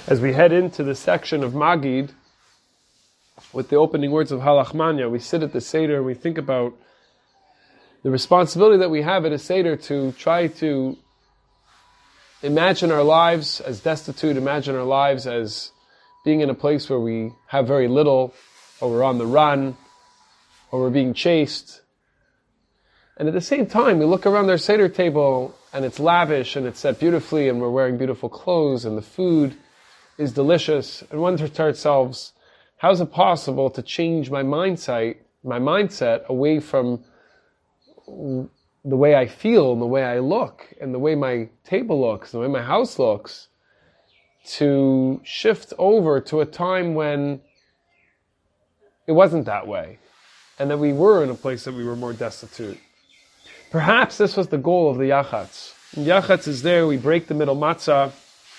As we head into the section of Magid, with the opening words of Halachmanya, we sit at the Seder and we think about the responsibility that we have at a Seder to try to imagine our lives as destitute, imagine our lives as being in a place where we have very little, or we're on the run, or we're being chased. And at the same time, we look around our Seder table and it's lavish and it's set beautifully and we're wearing beautiful clothes and the food is delicious, and wonder to ourselves, how is it possible to change my mindset away from the way I feel and the way I look and the way my table looks, the way my house looks, to shift over to a time when it wasn't that way and that we were in a place that we were more destitute. Perhaps this was the goal of the Yachatz. Yachatz is there, we break the middle matzah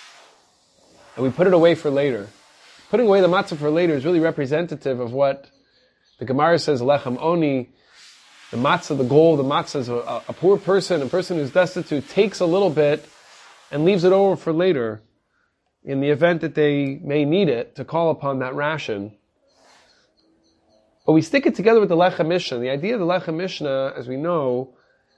and we put it away for later. Putting away the matzah for later is really representative of what the Gemara says, Lechem Oni. The matzah, the goal of the matzah is a poor person, a person who's destitute, takes a little bit and leaves it over for later in the event that they may need it to call upon that ration. But we stick it together with the Lechem Mishnah. The idea of the Lechem Mishnah, as we know,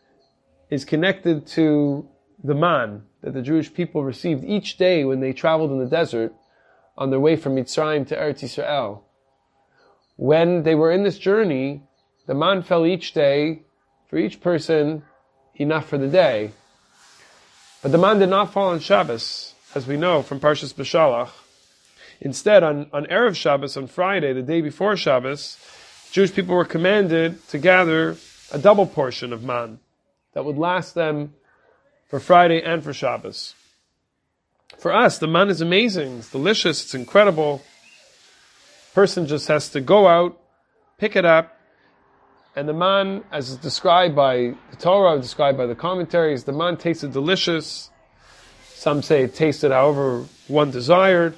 is connected to the man that the Jewish people received each day when they traveled in the desert on their way from Mitzrayim to Eretz Yisrael. When they were in this journey, the man fell each day, for each person, enough for the day. But the man did not fall on Shabbos, as we know from Parshas Beshalach. Instead, on Erev Shabbos, on Friday, the day before Shabbos, Jewish people were commanded to gather a double portion of man that would last them for Friday and for Shabbos. For us, the man is amazing, it's delicious, it's incredible. Person just has to go out, pick it up, and the man, as is described by the Torah, described by the commentaries, the man tasted delicious. Some say it tasted however one desired.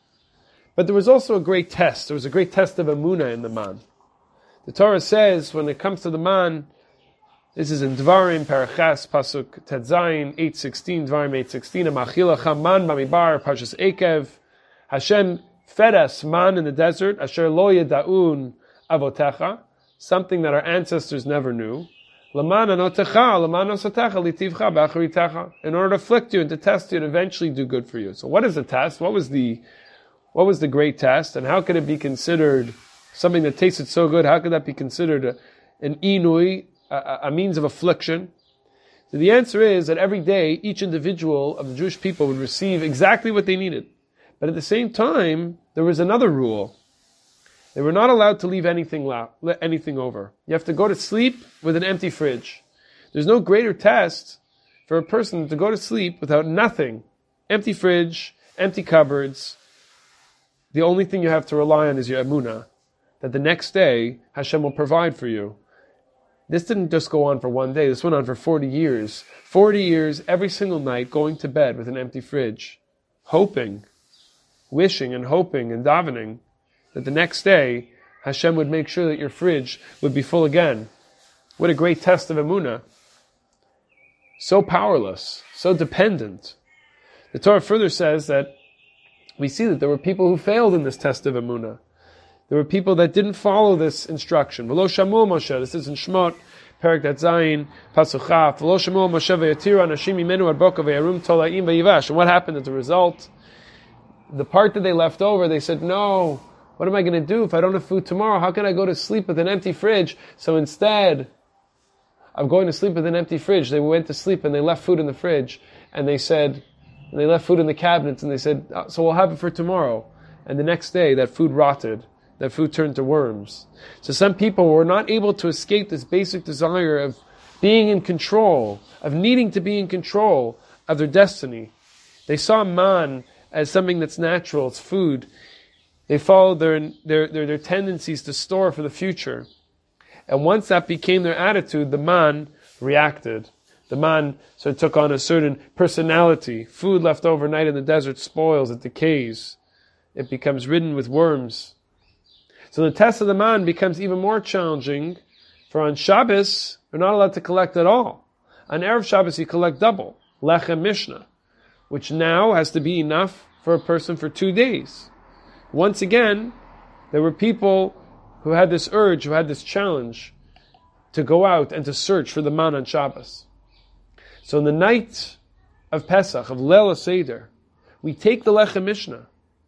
But there was also a great test. There was a great test of emunah in the man. The Torah says, when it comes to the man, this is in Dvarim, Parachas, Pasuk Tetzayin, 8:16, Dvarim 8:16, Amachilacha man bamibar, Parshas Ekev. Hashem fed us man in the desert, Asher lo yeda'un avotecha, something that our ancestors never knew. Laman anotecha, laman osatecha, litivcha b'acharitecha, in order to afflict you and to test you and eventually do good for you. So what is the test? What was the great test? And how could it be considered something that tasted so good? How could that be considered an inui, a means of affliction? So the answer is that every day, each individual of the Jewish people would receive exactly what they needed. But at the same time, there was another rule. They were not allowed to leave anything over. You have to go to sleep with an empty fridge. There's no greater test for a person to go to sleep without nothing. Empty fridge, empty cupboards. The only thing you have to rely on is your emunah, that the next day Hashem will provide for you. This didn't just go on for one day. This went on for 40 years. 40 years, every single night, going to bed with an empty fridge, hoping, wishing and hoping and davening that the next day Hashem would make sure that your fridge would be full again. What a great test of emunah. So powerless, so dependent. The Torah further says that we see that there were people who failed in this test of emunah. There were people that didn't follow this instruction. V'lo shamu Moshe. This is in Shemot, Perek Zayin, Pasuk Chaf. V'lo shamu Moshe v'yatiru anashim imenu ad boka v'yarum tola'im v'yivash. And what happened as a result? The part that they left over, they said, no, what am I going to do if I don't have food tomorrow? How can I go to sleep with an empty fridge? So instead of going to sleep with an empty fridge, they went to sleep and they left food in the fridge. And they left food in the cabinets and they said, so we'll have it for tomorrow. And the next day, that food rotted. That food turned to worms. So some people were not able to escape this basic desire of being in control, of needing to be in control of their destiny. They saw man as something that's natural, it's food. They followed their tendencies to store for the future. And once that became their attitude, the man reacted. The man sort of took on a certain personality. Food left overnight in the desert spoils, it decays. It becomes ridden with worms. So the test of the man becomes even more challenging, for on Shabbos, we're not allowed to collect at all. On Erev Shabbos, you collect double, Lechem Mishnah, which now has to be enough for a person for 2 days. Once again, there were people who had this urge, who had this challenge to go out and to search for the man on Shabbos. So in the night of Pesach, of Leil HaSeder, we take the Lechem Mishnah,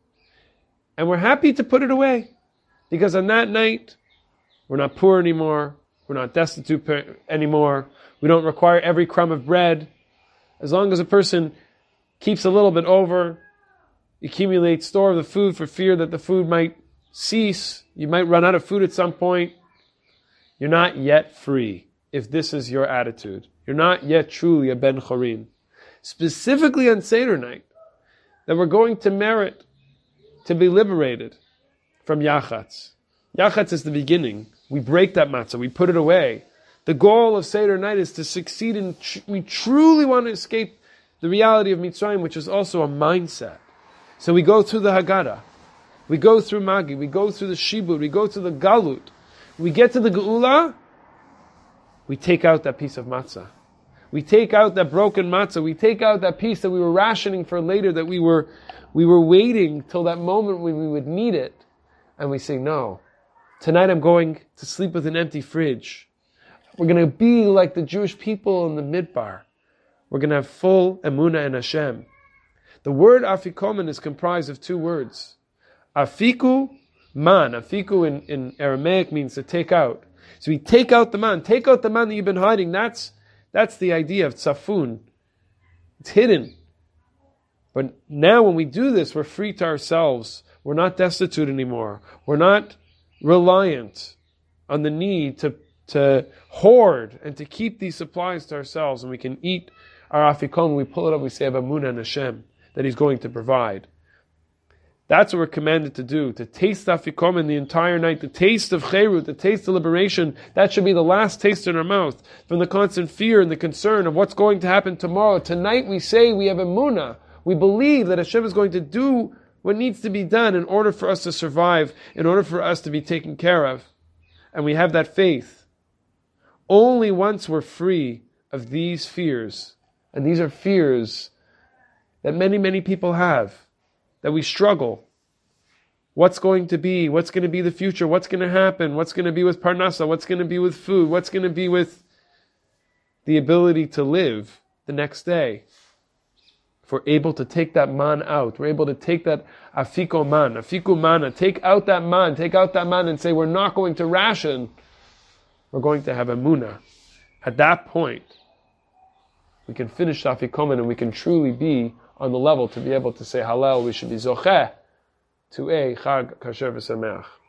and we're happy to put it away, because on that night, we're not poor anymore, we're not destitute anymore, we don't require every crumb of bread. As long as a person keeps a little bit over, accumulates store of the food for fear that the food might cease, you might run out of food at some point, you're not yet free, if this is your attitude. You're not yet truly a Ben Chorin. Specifically on Seder night, that we're going to merit to be liberated from Yachatz. Yachatz is the beginning. We break that matzah, we put it away. The goal of Seder night is to succeed in, we truly want to escape the reality of Mitzrayim, which is also a mindset. So we go through the Haggadah, we go through Magi, we go through the Shibud, we go through the Galut, we get to the Geula, we take out that piece of matzah. We take out that broken matzah, we take out that piece that we were rationing for later, that we were waiting till that moment when we would need it, and we say, no, tonight I'm going to sleep with an empty fridge. We're going to be like the Jewish people in the Midbar. We're going to have full emunah in Hashem. The word afikomen is comprised of 2 words. Afiku, man. Afiku in Aramaic means to take out. So we take out the man. Take out the man that you've been hiding. That's the idea of tzafun. It's hidden. But now when we do this, we're free to ourselves. We're not destitute anymore. We're not reliant on the need to hoard and to keep these supplies to ourselves, and we can eat our afikon. We pull it up, we say Amunah and Hashem, that He's going to provide. That's what we're commanded to do, to taste afikon the entire night, the taste of cherut, the taste of liberation. That should be the last taste in our mouth from the constant fear and the concern of what's going to happen tomorrow. Tonight we say we have emunah. We believe that Hashem is going to do what needs to be done in order for us to survive, in order for us to be taken care of. And we have that faith. Only once we're free of these fears, and these are fears that many, many people have, that we struggle. What's going to be? What's going to be the future? What's going to happen? What's going to be with Parnasa? What's going to be with food? What's going to be with the ability to live the next day? If we're able to take that man out, we're able to take that afiku mana, take out that man and say we're not going to ration, we're going to have emunah. At that point, we can finish afikomen and we can truly be on the level to be able to say Hallel, we should be zocheh to a Chag Kasher V'Sameach.